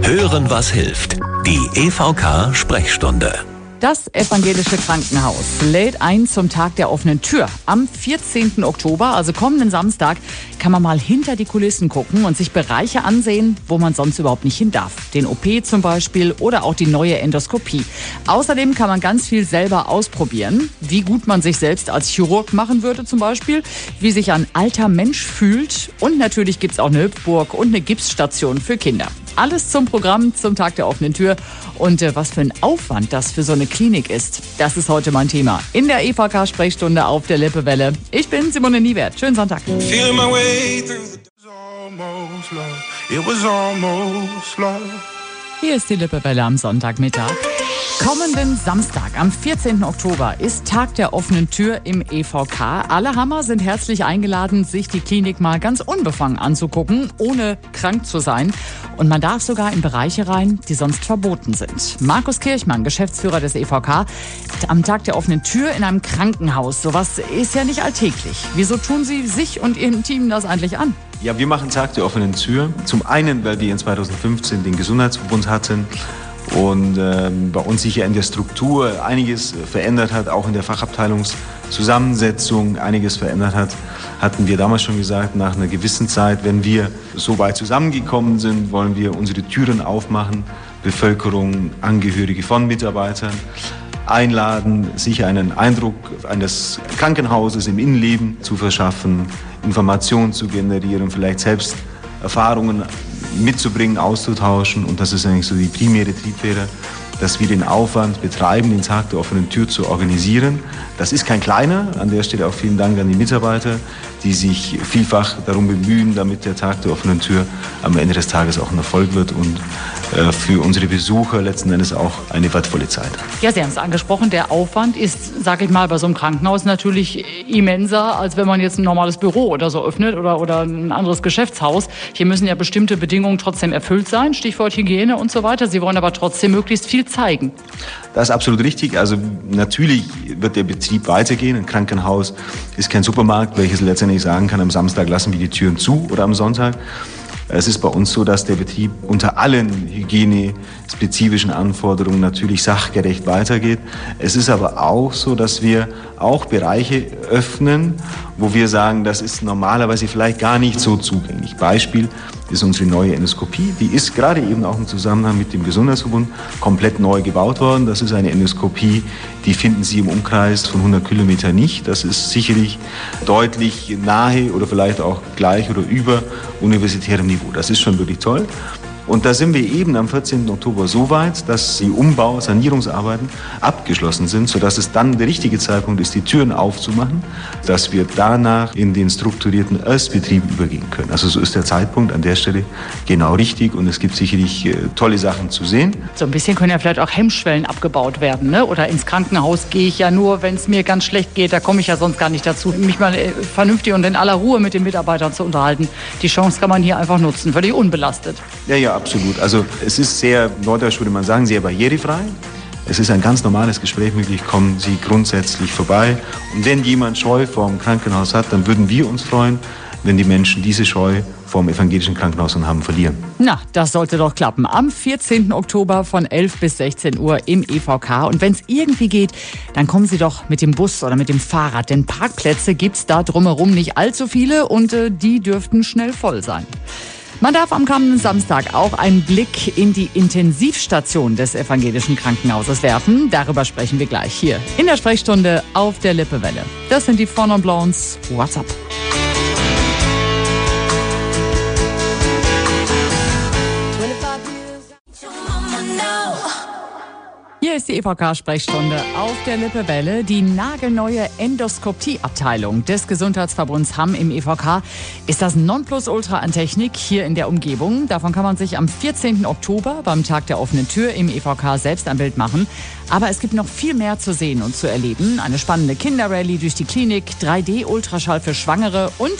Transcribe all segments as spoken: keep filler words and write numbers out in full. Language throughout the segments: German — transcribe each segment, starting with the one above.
Hören, was hilft. Die E V K-Sprechstunde. Das Evangelische Krankenhaus lädt ein zum Tag der offenen Tür. Am vierzehnten Oktober, also kommenden Samstag, kann man mal hinter die Kulissen gucken und sich Bereiche ansehen, wo man sonst überhaupt nicht hin darf. Den O P zum Beispiel oder auch die neue Endoskopie. Außerdem kann man ganz viel selber ausprobieren, wie gut man sich selbst als Chirurg machen würde zum Beispiel, wie sich ein alter Mensch fühlt und natürlich gibt's auch eine Hüpfburg und eine Gipsstation für Kinder. Alles zum Programm zum Tag der offenen Tür. Und äh, was für ein Aufwand das für so eine Klinik ist, das ist heute mein Thema in der E V K-Sprechstunde auf der Lippewelle. Ich bin Simone Niewert. Schönen Sonntag. Hier ist die Lippewelle am Sonntagmittag. Kommenden Samstag, am vierzehnten Oktober, ist Tag der offenen Tür im E V K. Alle Hammer sind herzlich eingeladen, sich die Klinik mal ganz unbefangen anzugucken, ohne krank zu sein. Und man darf sogar in Bereiche rein, die sonst verboten sind. Markus Kirchmann, Geschäftsführer des E V K, am Tag der offenen Tür in einem Krankenhaus. Sowas ist ja nicht alltäglich. Wieso tun Sie sich und Ihrem Team das eigentlich an? Ja, wir machen Tag der offenen Tür. Zum einen, weil wir in zweitausendfünfzehn den Gesundheitsverbund hatten und ähm, bei uns sich ja in der Struktur einiges verändert hat, auch in der Fachabteilungszusammensetzung einiges verändert hat, hatten wir damals schon gesagt, nach einer gewissen Zeit, wenn wir so weit zusammengekommen sind, wollen wir unsere Türen aufmachen, Bevölkerung, Angehörige von Mitarbeitern einladen, sich einen Eindruck eines Krankenhauses im Innenleben zu verschaffen, Informationen zu generieren, vielleicht selbst Erfahrungen mitzubringen, auszutauschen. Und das ist eigentlich so die primäre Triebfeder, dass wir den Aufwand betreiben, den Tag der offenen Tür zu organisieren. Das ist kein kleiner. An der Stelle auch vielen Dank an die Mitarbeiter, die sich vielfach darum bemühen, damit der Tag der offenen Tür am Ende des Tages auch ein Erfolg wird und äh, für unsere Besucher letzten Endes auch eine wertvolle Zeit. Ja, Sie haben es angesprochen, der Aufwand ist, sage ich mal, bei so einem Krankenhaus natürlich immenser, als wenn man jetzt ein normales Büro oder so öffnet oder, oder ein anderes Geschäftshaus. Hier müssen ja bestimmte Bedingungen trotzdem erfüllt sein, Stichwort Hygiene und so weiter. Sie wollen aber trotzdem möglichst viel zeigen. Das ist absolut richtig. Also natürlich wird der Betrieb weitergehen. Ein Krankenhaus ist kein Supermarkt, welches letztendlich sagen kann, am Samstag lassen wir die Türen zu oder am Sonntag. Es ist bei uns so, dass der Betrieb unter allen hygienespezifischen Anforderungen natürlich sachgerecht weitergeht. Es ist aber auch so, dass wir auch Bereiche öffnen, wo wir sagen, das ist normalerweise vielleicht gar nicht so zugänglich. Beispiel ist unsere neue Endoskopie. Die ist gerade eben auch im Zusammenhang mit dem Gesundheitsverbund komplett neu gebaut worden. Das ist eine Endoskopie, die finden Sie im Umkreis von hundert Kilometern nicht. Das ist sicherlich deutlich nahe oder vielleicht auch gleich oder über universitärem Niveau. Das ist schon wirklich toll. Und da sind wir eben am vierzehnten Oktober so weit, dass die Umbau-, Sanierungsarbeiten abgeschlossen sind, sodass es dann der richtige Zeitpunkt ist, die Türen aufzumachen, dass wir danach in den strukturierten Erstbetrieb übergehen können. Also so ist der Zeitpunkt an der Stelle genau richtig und es gibt sicherlich äh, tolle Sachen zu sehen. So ein bisschen können ja vielleicht auch Hemmschwellen abgebaut werden, ne? Oder ins Krankenhaus gehe ich ja nur, wenn es mir ganz schlecht geht, da komme ich ja sonst gar nicht dazu, mich mal äh, vernünftig und in aller Ruhe mit den Mitarbeitern zu unterhalten. Die Chance kann man hier einfach nutzen, völlig unbelastet. Ja, ja. Absolut. Also es ist sehr, neudeutsch würde man sagen, sehr barrierefrei. Es ist ein ganz normales Gespräch möglich, kommen Sie grundsätzlich vorbei. Und wenn jemand Scheu vor dem Krankenhaus hat, dann würden wir uns freuen, wenn die Menschen diese Scheu vor dem evangelischen Krankenhaus und haben verlieren. Na, das sollte doch klappen. Am vierzehnten Oktober von elf bis sechzehn Uhr im E V K. Und wenn es irgendwie geht, dann kommen Sie doch mit dem Bus oder mit dem Fahrrad. Denn Parkplätze gibt's da drumherum nicht allzu viele und äh, die dürften schnell voll sein. Man darf am kommenden Samstag auch einen Blick in die Intensivstation des evangelischen Krankenhauses werfen. Darüber sprechen wir gleich hier in der Sprechstunde auf der Lippewelle. Das sind die Four Non Blondes. What's up? Hier ist die E V K-Sprechstunde auf der Lippewelle. Die nagelneue Endoskopieabteilung des Gesundheitsverbunds Hamm im E V K ist das Nonplusultra an Technik hier in der Umgebung. Davon kann man sich am vierzehnten Oktober beim Tag der offenen Tür im E V K selbst ein Bild machen. Aber es gibt noch viel mehr zu sehen und zu erleben. Eine spannende Kinderrallye durch die Klinik, drei D-Ultraschall für Schwangere und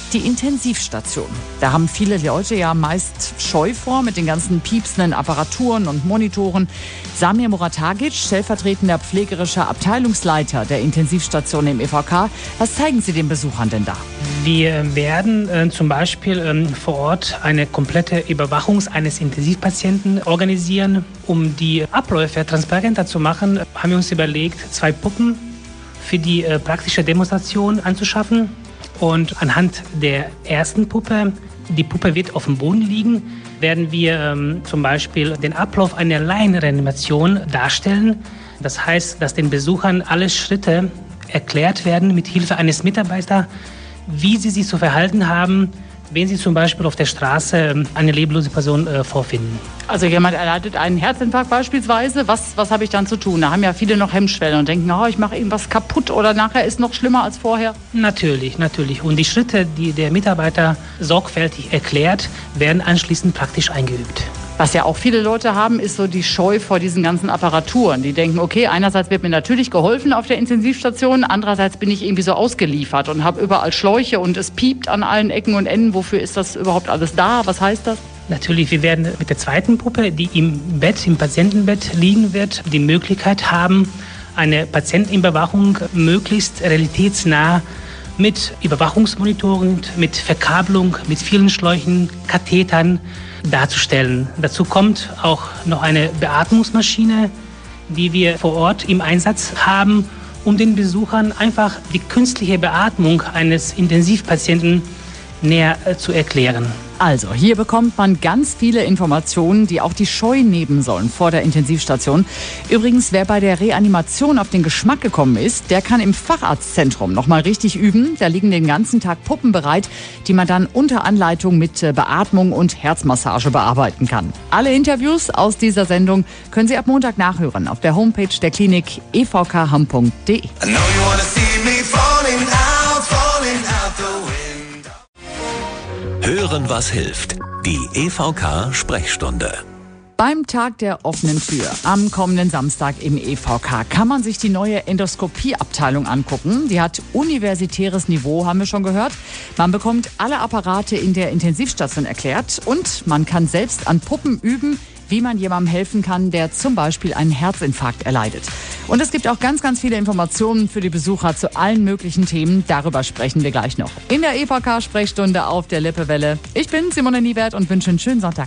Die Intensivstation. Da haben viele Leute ja meist Scheu vor mit den ganzen piepsenden Apparaturen und Monitoren. Samir Muratagic, stellvertretender pflegerischer Abteilungsleiter der Intensivstation im E V K. Was zeigen Sie den Besuchern denn da? Wir werden äh, zum Beispiel ähm, vor Ort eine komplette Überwachung eines Intensivpatienten organisieren. Um die Abläufe transparenter zu machen, haben wir uns überlegt, zwei Puppen für die äh, praktische Demonstration anzuschaffen. Und anhand der ersten Puppe, die Puppe wird auf dem Boden liegen, werden wir ähm, zum Beispiel den Ablauf einer Laienreanimation darstellen. Das heißt, dass den Besuchern alle Schritte erklärt werden mit Hilfe eines Mitarbeiters, wie sie sich zu verhalten haben, wenn sie zum Beispiel auf der Straße eine leblose Person äh, vorfinden. Also jemand erleidet einen Herzinfarkt beispielsweise. Was, was habe ich dann zu tun? Da haben ja viele noch Hemmschwellen und denken, oh, ich mache irgendwas kaputt oder nachher ist noch schlimmer als vorher. Natürlich, natürlich. Und die Schritte, die der Mitarbeiter sorgfältig erklärt, werden anschließend praktisch eingeübt. Was ja auch viele Leute haben, ist so die Scheu vor diesen ganzen Apparaturen. Die denken, okay, einerseits wird mir natürlich geholfen auf der Intensivstation, andererseits bin ich irgendwie so ausgeliefert und habe überall Schläuche und es piept an allen Ecken und Enden. Wofür ist das überhaupt alles da? Was heißt das? Natürlich, wir werden mit der zweiten Puppe, die im Bett, im Patientenbett liegen wird, die Möglichkeit haben, eine Patientenüberwachung möglichst realitätsnah mit Überwachungsmonitoren, mit Verkabelung, mit vielen Schläuchen, Kathetern darzustellen. Dazu kommt auch noch eine Beatmungsmaschine, die wir vor Ort im Einsatz haben, um den Besuchern einfach die künstliche Beatmung eines Intensivpatienten näher zu erklären. Also, hier bekommt man ganz viele Informationen, die auch die Scheu nehmen sollen vor der Intensivstation. Übrigens, wer bei der Reanimation auf den Geschmack gekommen ist, der kann im Facharztzentrum noch mal richtig üben. Da liegen den ganzen Tag Puppen bereit, die man dann unter Anleitung mit Beatmung und Herzmassage bearbeiten kann. Alle Interviews aus dieser Sendung können Sie ab Montag nachhören auf der Homepage der Klinik e v k hamm punkt d e. Hören, was hilft. Die E V K-Sprechstunde. Beim Tag der offenen Tür am kommenden Samstag im E V K kann man sich die neue Endoskopieabteilung angucken. Die hat universitäres Niveau, haben wir schon gehört. Man bekommt alle Apparate in der Intensivstation erklärt und man kann selbst an Puppen üben, wie man jemandem helfen kann, der zum Beispiel einen Herzinfarkt erleidet. Und es gibt auch ganz, ganz viele Informationen für die Besucher zu allen möglichen Themen. Darüber sprechen wir gleich noch. In der E V K-Sprechstunde auf der Lippewelle. Ich bin Simone Niewert und wünsche einen schönen Sonntag.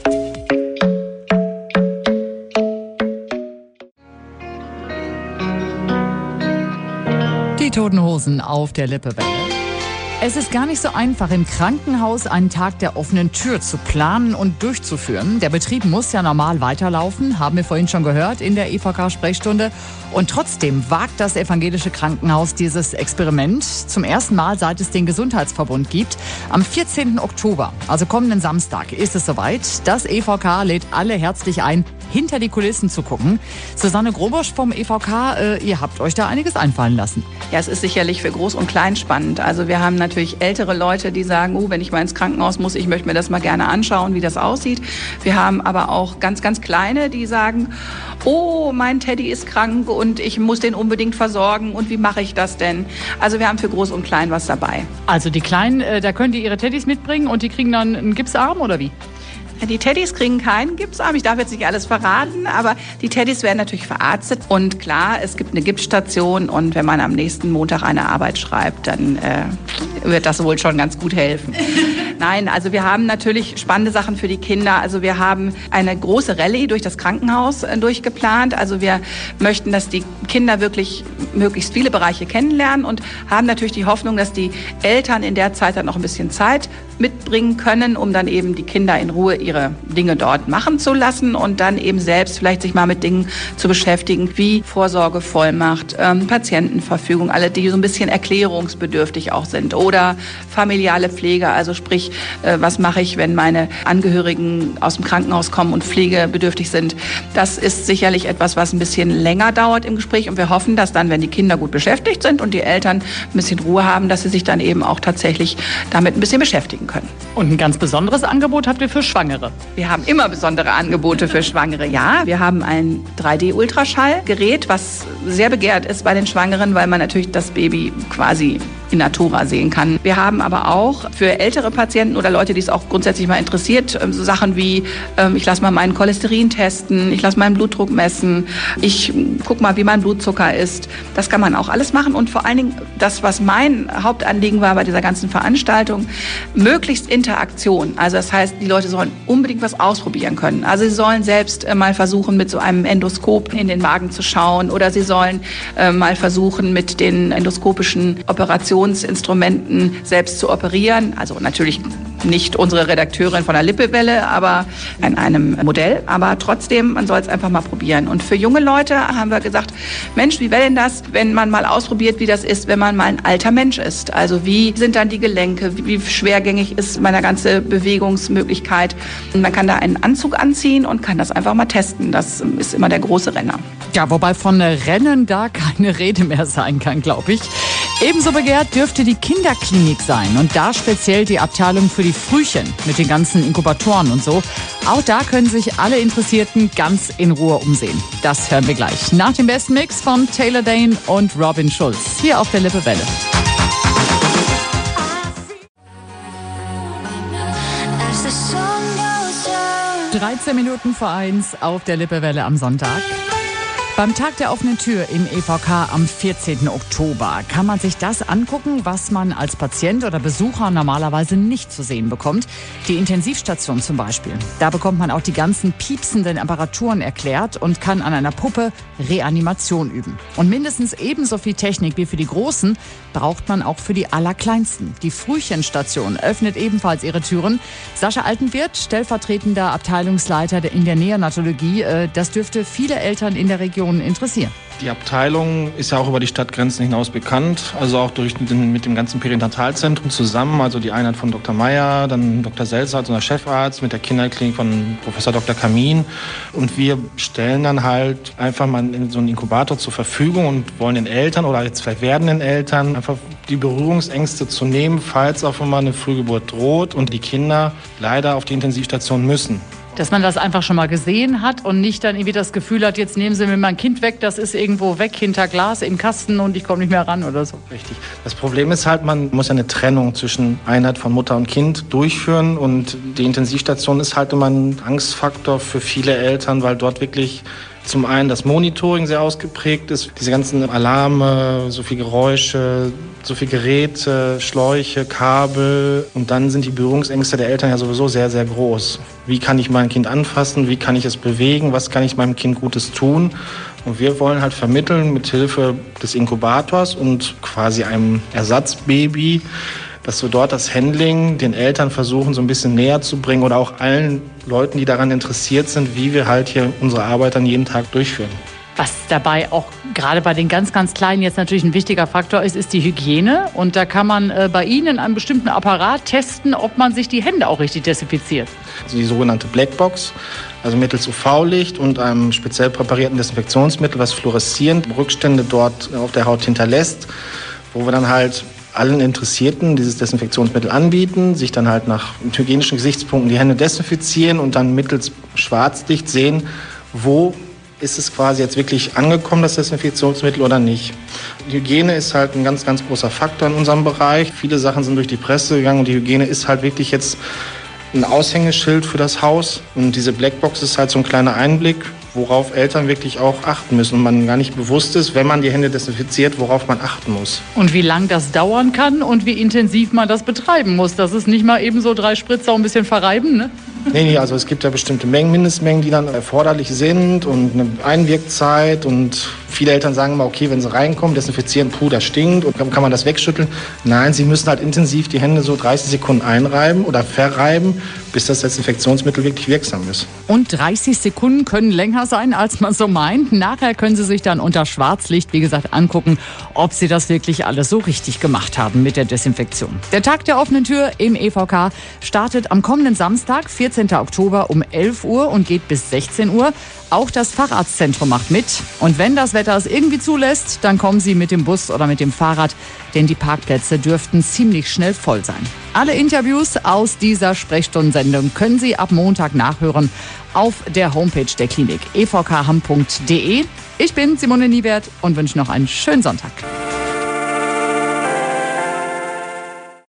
Die Toten Hosen auf der Lippewelle. Es ist gar nicht so einfach, im Krankenhaus einen Tag der offenen Tür zu planen und durchzuführen. Der Betrieb muss ja normal weiterlaufen, haben wir vorhin schon gehört in der E V K-Sprechstunde. Und trotzdem wagt das evangelische Krankenhaus dieses Experiment zum ersten Mal, seit es den Gesundheitsverbund gibt. Am vierzehnten Oktober, also kommenden Samstag, ist es soweit. Das E V K lädt alle herzlich ein, hinter die Kulissen zu gucken. Susanne Grobosch vom E V K, äh, ihr habt euch da einiges einfallen lassen. Ja, es ist sicherlich für Groß und Klein spannend. Also wir haben natürlich ältere Leute, die sagen, oh, wenn ich mal ins Krankenhaus muss, ich möchte mir das mal gerne anschauen, wie das aussieht. Wir haben aber auch ganz, ganz Kleine, die sagen, oh, mein Teddy ist krank und ich muss den unbedingt versorgen und wie mache ich das denn? Also wir haben für Groß und Klein was dabei. Also die Kleinen, äh, da könnt ihr ihre Teddys mitbringen und die kriegen dann einen Gipsarm oder wie? Die Teddys kriegen keinen Gipsarm, ich darf jetzt nicht alles verraten, aber die Teddys werden natürlich verarztet. Und klar, es gibt eine Gipsstation und wenn man am nächsten Montag eine Arbeit schreibt, dann äh, wird das wohl schon ganz gut helfen. Nein, also wir haben natürlich spannende Sachen für die Kinder. Also wir haben eine große Rallye durch das Krankenhaus äh, durchgeplant. Also wir möchten, dass die Kinder wirklich möglichst viele Bereiche kennenlernen und haben natürlich die Hoffnung, dass die Eltern in der Zeit dann noch ein bisschen Zeit mitbringen können, um dann eben die Kinder in Ruhe ihre Dinge dort machen zu lassen und dann eben selbst vielleicht sich mal mit Dingen zu beschäftigen, wie Vorsorgevollmacht, ähm, Patientenverfügung, alle, die so ein bisschen erklärungsbedürftig auch sind oder familiale Pflege, also sprich äh, was mache ich, wenn meine Angehörigen aus dem Krankenhaus kommen und pflegebedürftig sind. Das ist sicherlich etwas, was ein bisschen länger dauert im Gespräch und wir hoffen, dass dann, wenn die Kinder gut beschäftigt sind und die Eltern ein bisschen Ruhe haben, dass sie sich dann eben auch tatsächlich damit ein bisschen beschäftigen können. Und ein ganz besonderes Angebot habt ihr für Schwangere? Wir haben immer besondere Angebote für Schwangere, ja. Wir haben ein drei D-Ultraschallgerät, was sehr begehrt ist bei den Schwangeren, weil man natürlich das Baby quasi in Natura sehen kann. Wir haben aber auch für ältere Patienten oder Leute, die es auch grundsätzlich mal interessiert, so Sachen wie, ich lasse mal meinen Cholesterin testen, ich lasse meinen Blutdruck messen, ich gucke mal, wie mein Blutzucker ist. Das kann man auch alles machen und vor allen Dingen das, was mein Hauptanliegen war bei dieser ganzen Veranstaltung, möglichst Interaktion. Also das heißt, die Leute sollen unbedingt was ausprobieren können. Also sie sollen selbst mal versuchen, mit so einem Endoskop in den Magen zu schauen oder sie sollen mal versuchen, mit den endoskopischen Operationsinstrumenten selbst zu operieren. Also natürlich nicht unsere Redakteurin von der Lippewelle, aber in einem Modell. Aber trotzdem, man soll es einfach mal probieren. Und für junge Leute haben wir gesagt, Mensch, wie wäre denn das, wenn man mal ausprobiert, wie das ist, wenn man mal ein alter Mensch ist? Also wie sind dann die Gelenke? Wie schwergängig ist meine ganze Bewegungsmöglichkeit? Man kann da einen Anzug anziehen und kann das einfach mal testen. Das ist immer der große Renner. Ja, wobei von Rennen da keine Rede mehr sein kann, glaube ich. Ebenso begehrt dürfte die Kinderklinik sein und da speziell die Abteilung für die Frühchen mit den ganzen Inkubatoren und so. Auch da können sich alle Interessierten ganz in Ruhe umsehen. Das hören wir gleich nach dem besten Mix von Taylor Dayne und Robin Schulz hier auf der Lippewelle. dreizehn Minuten vor eins auf der Lippewelle am Sonntag. Beim Tag der offenen Tür im E V K am vierzehnten Oktober kann man sich das angucken, was man als Patient oder Besucher normalerweise nicht zu sehen bekommt. Die Intensivstation zum Beispiel. Da bekommt man auch die ganzen piepsenden Apparaturen erklärt und kann an einer Puppe Reanimation üben. Und mindestens ebenso viel Technik wie für die Großen braucht man auch für die Allerkleinsten. Die Frühchenstation öffnet ebenfalls ihre Türen. Sascha Altenwirth, stellvertretender Abteilungsleiter in der Neonatologie, das dürfte viele Eltern in der Region interessieren. Die Abteilung ist ja auch über die Stadtgrenzen hinaus bekannt, also auch durch den, mit dem ganzen Perinatalzentrum zusammen, also die Einheit von Doktor Meyer, dann Doktor Selzer, unser Chefarzt, mit der Kinderklinik von Professor Doktor Kamin. Und wir stellen dann halt einfach mal so einen Inkubator zur Verfügung und wollen den Eltern oder jetzt vielleicht werdenden Eltern einfach die Berührungsängste zu nehmen, falls auch mal eine Frühgeburt droht und die Kinder leider auf die Intensivstation müssen. Dass man das einfach schon mal gesehen hat und nicht dann irgendwie das Gefühl hat, jetzt nehmen Sie mir mein Kind weg, das ist irgendwo weg hinter Glas im Kasten und ich komme nicht mehr ran oder so. Richtig. Das Problem ist halt, man muss ja eine Trennung zwischen Einheit von Mutter und Kind durchführen und die Intensivstation ist halt immer ein Angstfaktor für viele Eltern, weil dort wirklich zum einen das Monitoring sehr ausgeprägt ist, diese ganzen Alarme, so viel Geräusche, so viel Geräte, Schläuche, Kabel und dann sind die Berührungsängste der Eltern ja sowieso sehr, sehr groß. Wie kann ich mein Kind anfassen, wie kann ich es bewegen, was kann ich meinem Kind Gutes tun? Und wir wollen halt vermitteln mit Hilfe des Inkubators und quasi einem Ersatzbaby, dass wir dort das Handling den Eltern versuchen, so ein bisschen näher zu bringen oder auch allen Leuten, die daran interessiert sind, wie wir halt hier unsere Arbeit dann jeden Tag durchführen. Was dabei auch gerade bei den ganz, ganz Kleinen jetzt natürlich ein wichtiger Faktor ist, ist die Hygiene. Und da kann man äh, bei Ihnen in einem bestimmten Apparat testen, ob man sich die Hände auch richtig desinfiziert. Also die sogenannte Blackbox, also mittels U V-Licht und einem speziell präparierten Desinfektionsmittel, was fluoreszierend Rückstände dort auf der Haut hinterlässt, wo wir dann halt allen Interessierten dieses Desinfektionsmittel anbieten, sich dann halt nach hygienischen Gesichtspunkten die Hände desinfizieren und dann mittels Schwarzlicht sehen, wo ist es quasi jetzt wirklich angekommen, das Desinfektionsmittel oder nicht. Die Hygiene ist halt ein ganz, ganz großer Faktor in unserem Bereich. Viele Sachen sind durch die Presse gegangen und die Hygiene ist halt wirklich jetzt ein Aushängeschild für das Haus. Und diese Blackbox ist halt so ein kleiner Einblick, worauf Eltern wirklich auch achten müssen und man gar nicht bewusst ist, wenn man die Hände desinfiziert, worauf man achten muss. Und wie lang das dauern kann und wie intensiv man das betreiben muss. Das ist nicht mal eben so drei Spritzer und ein bisschen verreiben, ne? Nee, nee, also es gibt ja bestimmte Mengen, Mindestmengen, die dann erforderlich sind und eine Einwirkzeit und viele Eltern sagen immer, okay, wenn sie reinkommen, desinfizieren, puh, das stinkt und kann man das wegschütteln. Nein, sie müssen halt intensiv die Hände so dreißig Sekunden einreiben oder verreiben, bis das Desinfektionsmittel wirklich wirksam ist. Und dreißig Sekunden können länger sein, als man so meint. Nachher können Sie sich dann unter Schwarzlicht, wie gesagt, angucken, ob Sie das wirklich alles so richtig gemacht haben mit der Desinfektion. Der Tag der offenen Tür im E V K startet am kommenden Samstag, vierzehnten Oktober um elf Uhr und geht bis sechzehn Uhr. Auch das Facharztzentrum macht mit. Und wenn das Wetter es irgendwie zulässt, dann kommen Sie mit dem Bus oder mit dem Fahrrad, denn die Parkplätze dürften ziemlich schnell voll sein. Alle Interviews aus dieser Sprechstundensendung können Sie ab Montag nachhören auf der Homepage der Klinik e v k hamm punkt d e. Ich bin Simone Niewert und wünsche noch einen schönen Sonntag.